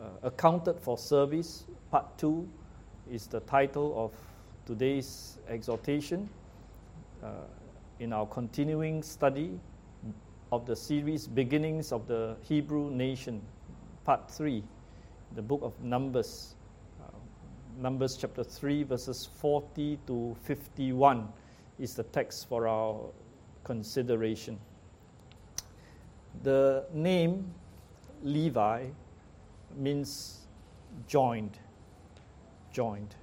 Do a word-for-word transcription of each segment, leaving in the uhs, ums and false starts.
uh, Accounted for Service, Part two, is the title of today's exhortation uh, in our continuing study of the series Beginnings of the Hebrew Nation, Part three, the book of Numbers. Uh, Numbers chapter three, verses forty to fifty-one is the text for our consideration. The name Levi means joined, joined.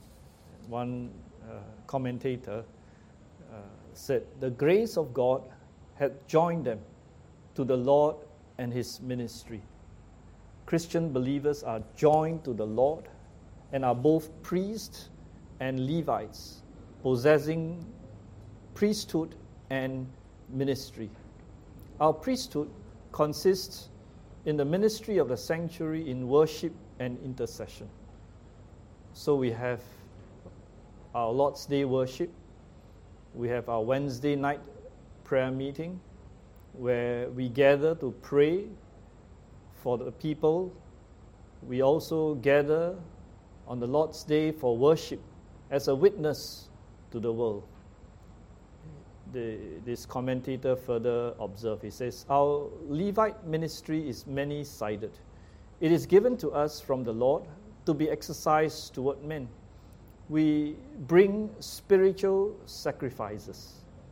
One uh, commentator uh, said, the grace of God had joined them to the Lord and His ministry. Christian believers are joined to the Lord and are both priests and Levites, possessing priesthood and ministry. Our priesthood consists in the ministry of the sanctuary in worship and intercession. So we have our Lord's Day worship, we have our Wednesday night prayer meeting, where we gather to pray for the people. We also gather on the Lord's Day for worship as a witness to the world. The, this commentator further observed, he says, our Levite ministry is many-sided. It is given to us from the Lord to be exercised toward men. We bring spiritual sacrifices.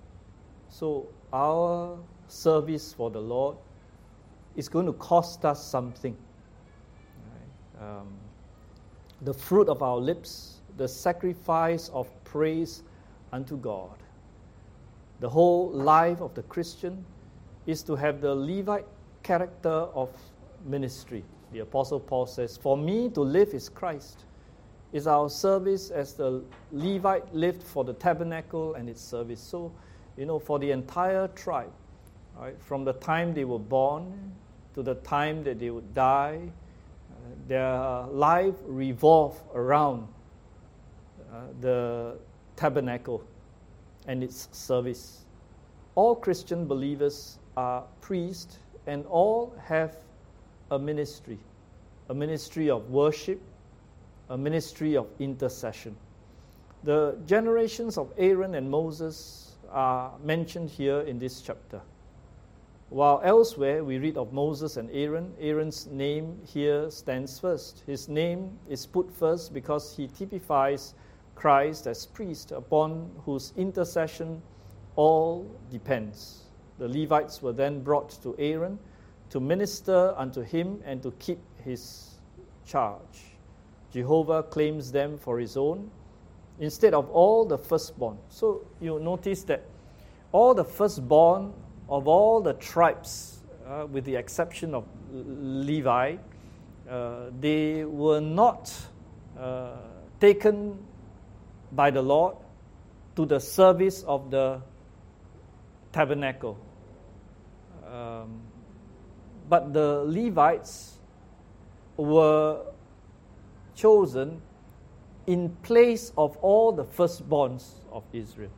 So our service for the Lord is going to cost us something. Right? Um, the fruit of our lips, the sacrifice of praise unto God. The whole life of the Christian is to have the Levite character of ministry. The Apostle Paul says, for me to live is Christ. Is our service as the Levite lived for the tabernacle and its service. So, you know, for the entire tribe, right, from the time they were born to the time that they would die, uh, their life revolved around uh, the tabernacle and its service. All Christian believers are priests and all have a ministry, a ministry of worship, a ministry of intercession. The generations of Aaron and Moses are mentioned here in this chapter. While elsewhere we read of Moses and Aaron, Aaron's name here stands first. His name is put first because he typifies Christ as priest, upon whose intercession all depends. The Levites were then brought to Aaron to minister unto him and to keep his charge. Jehovah claims them for his own instead of all the firstborn. So you notice that all the firstborn of all the tribes, uh, with the exception of Levi, uh, they were not uh, taken by the Lord to the service of the tabernacle. Um, but the Levites were chosen in place of all the firstborns of Israel.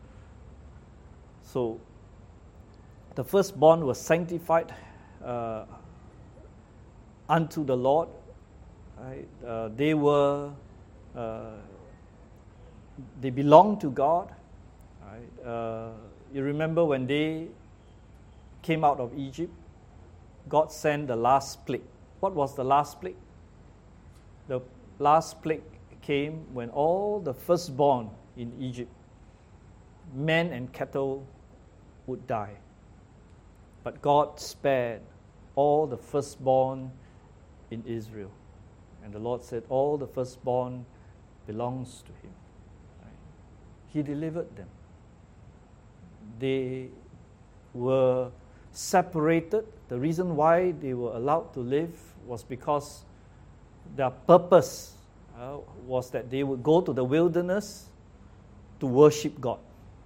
So the firstborn was sanctified uh, unto the Lord. Right? Uh, they were uh, They belong to God. Right? Uh, you remember when they came out of Egypt, God sent the last plague. What was the last plague? The last plague came when all the firstborn in Egypt, men and cattle, would die. But God spared all the firstborn in Israel. And the Lord said, all the firstborn belongs to Him. He delivered them. They were separated. The reason why they were allowed to live was because their purpose uh, was that they would go to the wilderness to worship God.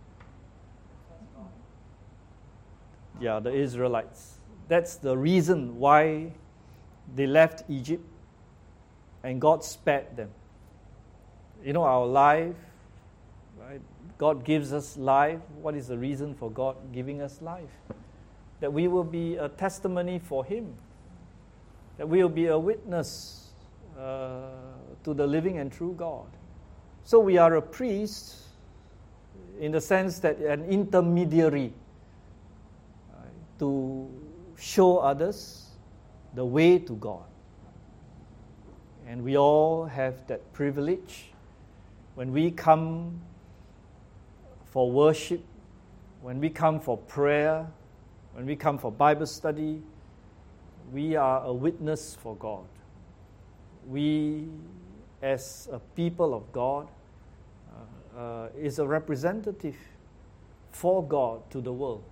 Yeah, the Israelites. That's the reason why they left Egypt and God spared them. You know, our life, right? God gives us life. What is the reason for God giving us life? That we will be a testimony for Him. that we will be a witness uh, to the living and true God. So we are a priest in the sense that an intermediary right, to show others the way to God. And we all have that privilege when we come for worship, when we come for prayer, when we come for Bible study, we are a witness for God. We, as a people of God, uh, uh, is a representative for God to the world.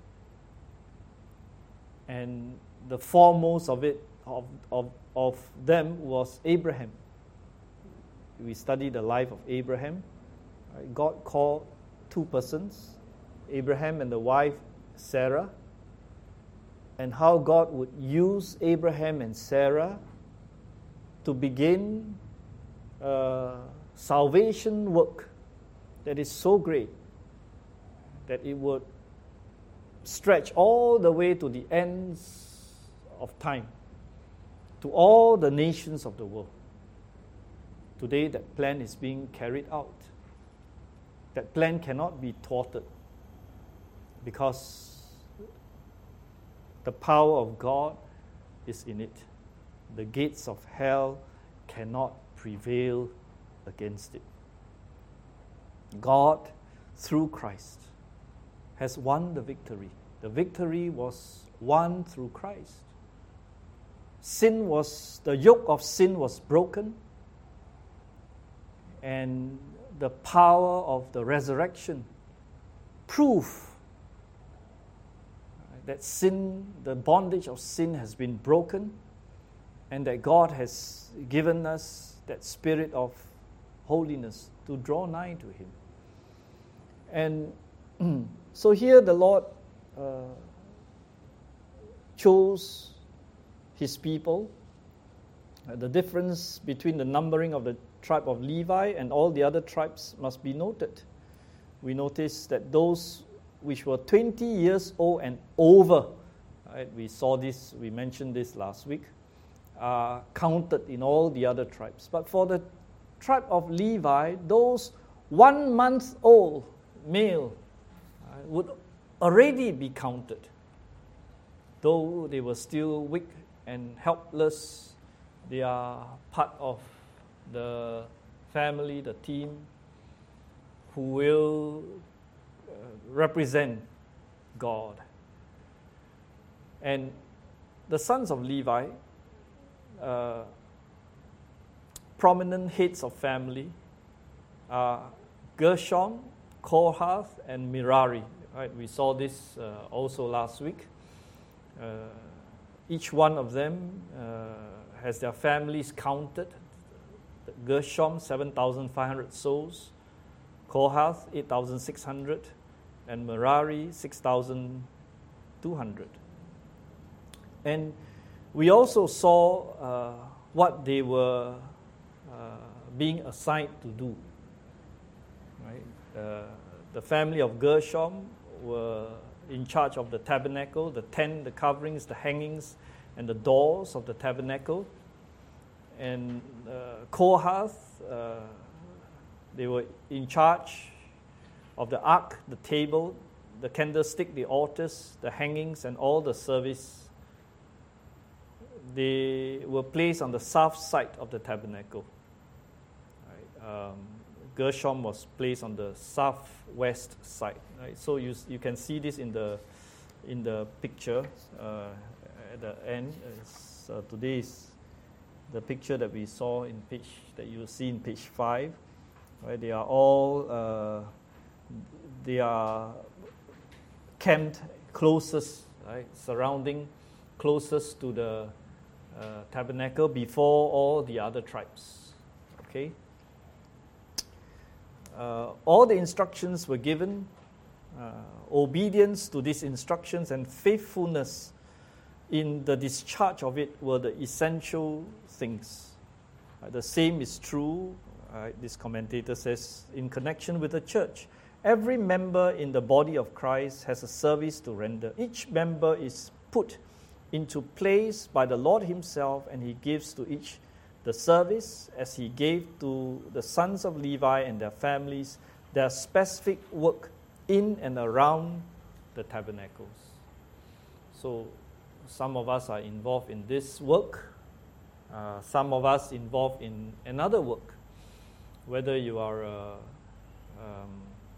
And the foremost of it, of, of, of them, was Abraham. We study the life of Abraham. Right? God called two persons, Abraham and the wife Sarah, and how God would use Abraham and Sarah to begin uh, salvation work that is so great that it would stretch all the way to the ends of time, to all the nations of the world. Today that plan is being carried out. That plan cannot be thwarted because the power of God is in it. The gates of hell cannot prevail against it. God, through Christ, has won the victory. The victory was won through Christ. Sin was, the yoke of sin was broken, and the power of the resurrection proved that sin, the bondage of sin has been broken, and that God has given us that spirit of holiness to draw nigh to Him. And so here the Lord uh, chose His people. Uh, the difference between the numbering of the tribe of Levi and all the other tribes must be noted. We notice that those which were twenty years old and over, right, we saw this, we mentioned this last week, are counted in all the other tribes. But for the tribe of Levi, those one month old male uh, would already be counted. Though they were still weak and helpless, they are part of the family, the team, who will uh, represent God. And the sons of Levi, uh, prominent heads of family, are Gershom, Kohath, and Merari. Right? We saw this uh, also last week. Uh, each one of them uh, has their families counted. Gershom, seven thousand five hundred souls. Kohath, eight thousand six hundred. And Merari, six thousand two hundred. And we also saw uh, what they were uh, being assigned to do. Right? Uh, the family of Gershom were in charge of the tabernacle, the tent, the coverings, the hangings, and the doors of the tabernacle. And uh, Kohath, uh, they were in charge of the ark, the table, the candlestick, the altars, the hangings, and all the service. They were placed on the south side of the tabernacle. Right? Um, Gershom was placed on the southwest side. Right? So you you can see this in the in the picture uh, at the end. Uh, today is the picture that we saw in page that you see in page five. Right? They are all uh, they are camped closest, right, surrounding closest to the uh, tabernacle before all the other tribes. Okay. Uh, all the instructions were given. Uh, obedience to these instructions and faithfulness in the discharge of it were the essential things. Uh, the same is true, uh, this commentator says, in connection with the church. Every member in the body of Christ has a service to render. Each member is put into place by the Lord himself, and he gives to each the service as he gave to the sons of Levi and their families their specific work in and around the tabernacles. So some of us are involved in this work, uh, some of us involved in another work, whether you are a, um,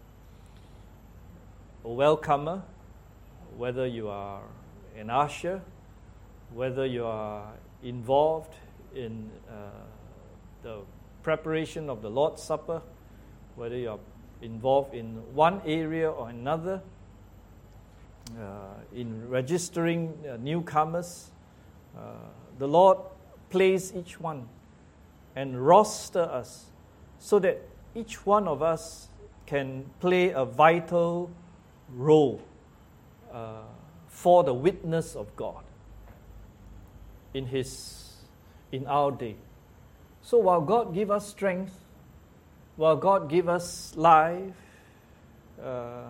a welcomer, whether you are an usher, whether you are involved in uh, the preparation of the Lord's Supper, whether you are involved in one area or another, uh, in registering uh, newcomers, uh, the Lord placed each one and roster us so that each one of us can play a vital role uh, for the witness of God in His, in our day. So while God give us strength, while God give us life, uh,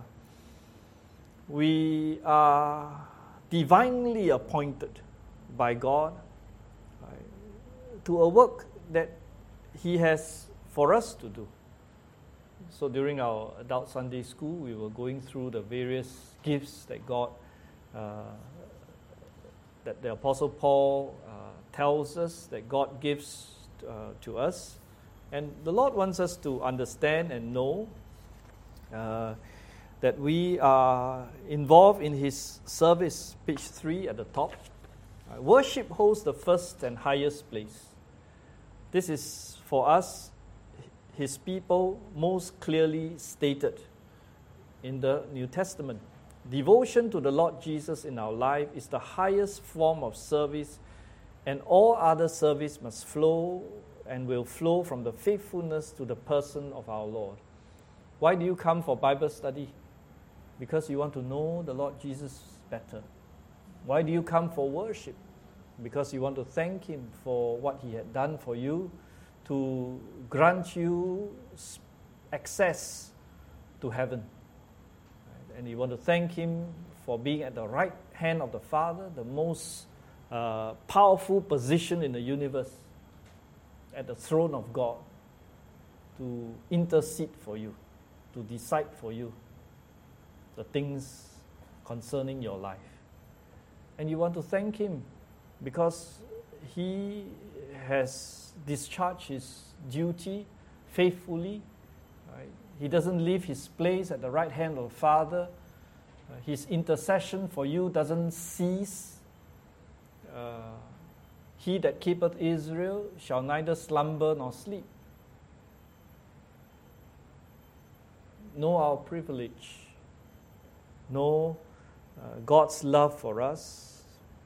we are divinely appointed by God right, to a work that He has for us to do. So during our adult Sunday school, we were going through the various gifts that God, uh, that the Apostle Paul uh, tells us that God gives uh, to us. And the Lord wants us to understand and know uh, that we are involved in His service, page three at the top. Uh, worship holds the first and highest place. This is for us, His people, most clearly stated in the New Testament. Devotion to the Lord Jesus in our life is the highest form of service, and all other service must flow and will flow from the faithfulness to the person of our Lord. Why do you come for Bible study? Because you want to know the Lord Jesus better. Why do you come for worship? Because you want to thank Him for what He had done for you, to grant you access to heaven. And you want to thank Him for being at the right hand of the Father, the most uh, powerful position in the universe, at the throne of God, to intercede for you, to decide for you the things concerning your life. And you want to thank Him because He has discharged His duty faithfully. Right? He doesn't leave His place at the right hand of the Father. Uh, his intercession for you doesn't cease. Uh, He that keepeth Israel shall neither slumber nor sleep. Know our privilege. Know uh, God's love for us.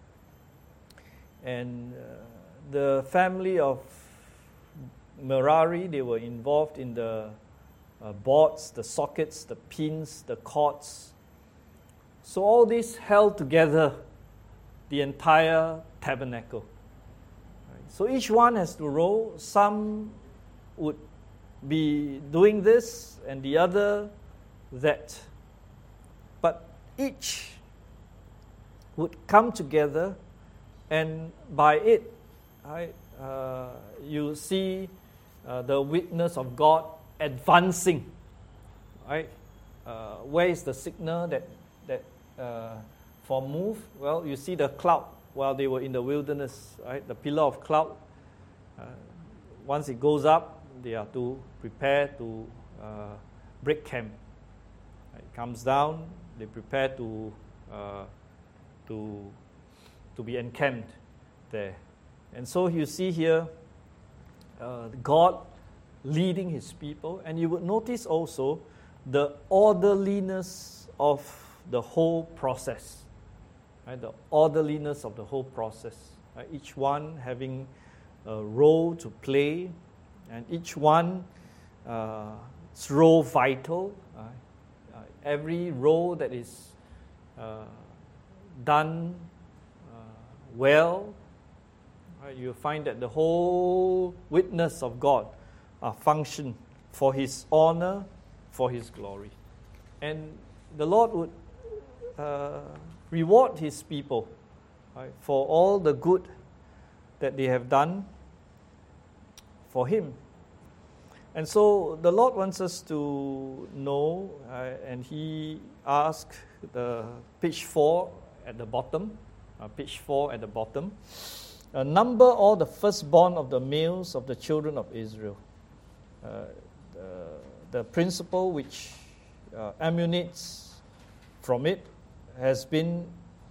And uh, the family of Merari, they were involved in the uh, boards, the sockets, the pins, the cords. So all this held together the entire tabernacle. So each one has to roll. Some would be doing this and the other that. But each would come together, and by it, right, uh, you see uh, the witness of God advancing. Right? Uh, where is the signal that, that uh, for move? Well, you see the cloud while they were in the wilderness, right? The pillar of cloud. Uh, once it goes up, they are to prepare to uh, break camp. It comes down, they prepare to uh, to to be encamped there. And so you see here uh, God leading His people, and you would notice also the orderliness of the whole process. Right, the orderliness of the whole process. Right, each one having a role to play, and each one uh, its role vital. Right? Uh, every role that is uh, done uh, well, right, you find that the whole witness of God uh, function for His honor, for His glory. And the Lord would uh, reward His people right, for all the good that they have done for Him. And so the Lord wants us to know, uh, and He asked the page four at the bottom, uh, page four at the bottom, uh, number all the firstborn of the males of the children of Israel. Uh, the, the principle which uh, emanates from it has been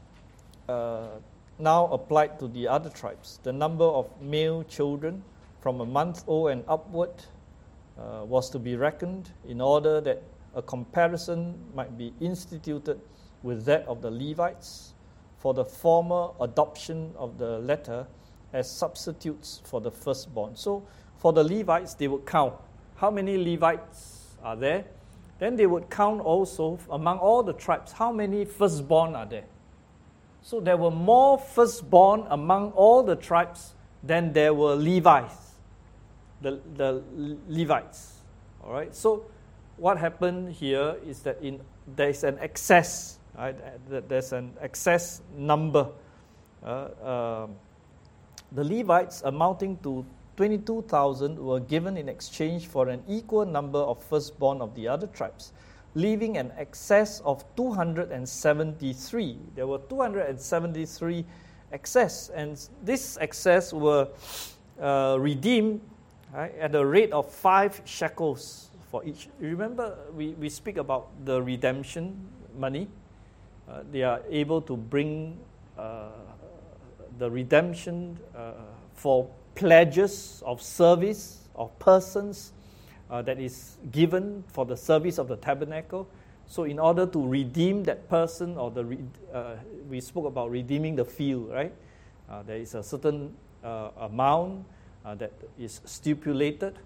uh, now applied to the other tribes. The number of male children from a month old and upward uh, was to be reckoned in order that a comparison might be instituted with that of the Levites for the former adoption of the latter as substitutes for the firstborn. So for the Levites, they would count how many Levites are there. Then they would count also among all the tribes how many firstborn are there. So there were more firstborn among all the tribes than there were Levites, the, the Levites. All right. So what happened here is that in there is an excess. Right? There's an excess number. Uh, uh, the Levites, amounting to twenty-two thousand, were given in exchange for an equal number of firstborn of the other tribes, leaving an excess of two hundred seventy-three. There were two hundred seventy-three excess, and this excess were uh, redeemed right, at a rate of five shekels for each. Remember, we, we speak about the redemption money. Uh, they are able to bring uh, the redemption uh, for pledges of service of persons uh, that is given for the service of the tabernacle. So in order to redeem that person, or the re- uh, we spoke about redeeming the field, right? Uh, there is a certain uh, amount uh, that is stipulated.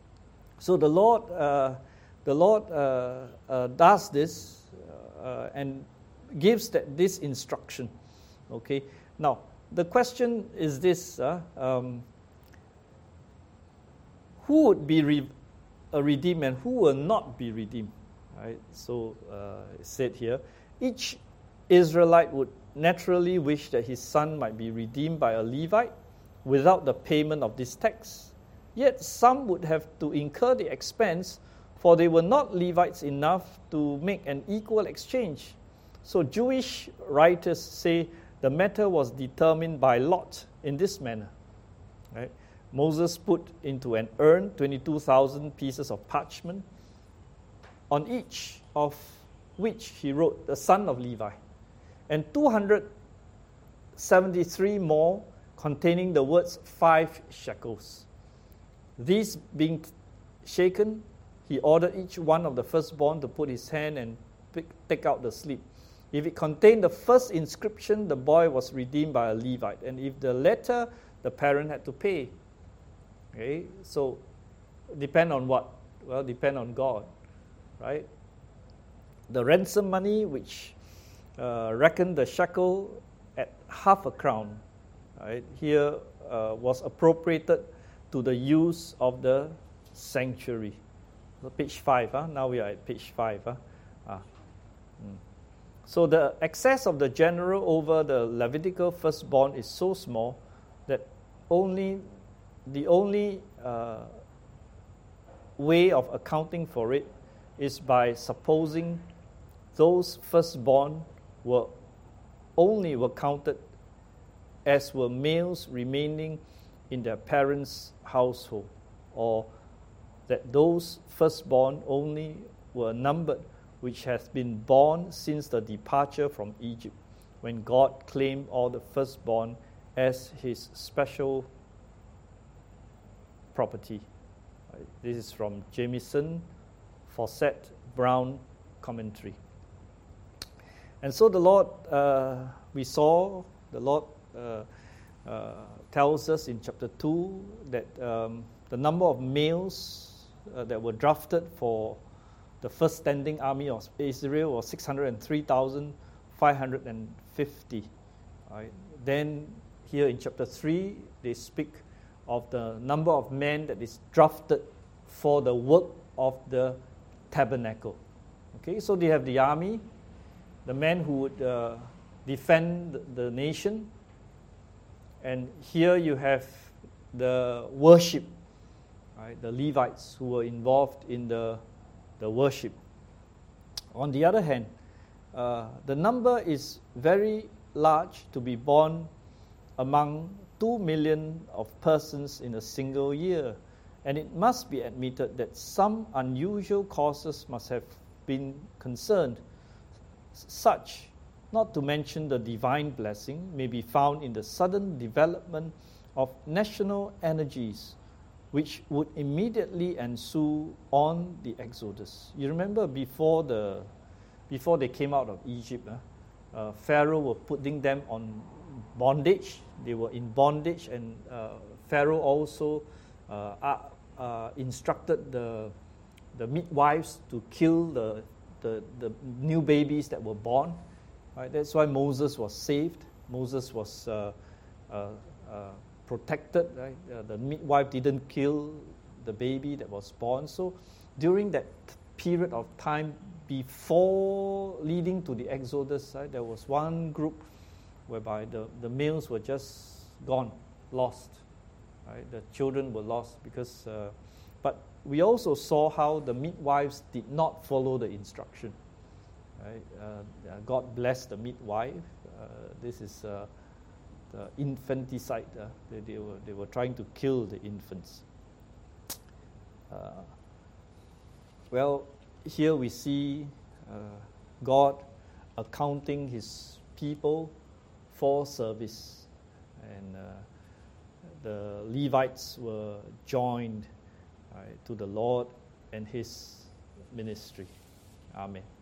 So the Lord, uh, the Lord uh, uh, does this uh, and gives that this instruction. Okay. Now the question is this: uh, um, who would be re- a redeemed and who will not be redeemed? Right. So uh, it's said here, each Israelite would naturally wish that his son might be redeemed by a Levite without the payment of this tax. Yet some would have to incur the expense, for they were not Levites enough to make an equal exchange. So Jewish writers say the matter was determined by lot in this manner. Right? Moses put into an urn twenty-two thousand pieces of parchment, on each of which he wrote the son of Levi, and two hundred seventy-three more containing the words five shekels. These being shaken, he ordered each one of the firstborn to put his hand and pick, take out the slip. If it contained the first inscription, the boy was redeemed by a Levite, and if the latter, the parent had to pay. Okay, so depend on what? Well, depend on God, right? The ransom money, which uh, reckoned the shekel at half a crown, right, here uh, was appropriated to the use of the sanctuary. So page five, huh? Now we are at page five. Huh? Ah. Mm. So the excess of the general over the Levitical firstborn is so small that only the only uh, way of accounting for it is by supposing those firstborn were only were counted as were males remaining in their parents' household, or that those firstborn only were numbered which has been born since the departure from Egypt, when God claimed all the firstborn as his special property. This is from Jamieson, Fawcett, Brown commentary. And so the Lord, uh, we saw, the Lord uh, uh, tells us in chapter two that um, the number of males uh, that were drafted for the first standing army of Israel was six hundred three thousand five hundred fifty. Right? Then here in chapter three, they speak of the number of men that is drafted for the work of the tabernacle. Okay, so they have the army, the men who would uh, defend the nation, And here you have the worship, right? The Levites who were involved in the, the worship. On the other hand, uh, the number is very large to be born among two million of persons in a single year. And it must be admitted that some unusual causes must have been concerned, such, not to mention the divine blessing, may be found in the sudden development of national energies which would immediately ensue on the Exodus. You remember before the before they came out of Egypt, uh, uh, Pharaoh was putting them on bondage. They were in bondage, and uh, Pharaoh also uh, uh, uh, instructed the the midwives to kill the, the the new babies that were born. Right? That's why Moses was saved. Moses was uh, uh, uh, protected. Right? Uh, the midwife didn't kill the baby that was born. So during that period of time before leading to the Exodus, right, there was one group whereby the, the males were just gone, lost. Right? The children were lost because, uh, but we also saw how the midwives did not follow the instruction. Right? Uh, God blessed the midwife. Uh, this is uh, the infanticide. Uh, they, they, were, they were trying to kill the infants. Uh, well, here we see uh, God accounting his people for service. And uh, the Levites were joined right, to the Lord and his ministry. Amen.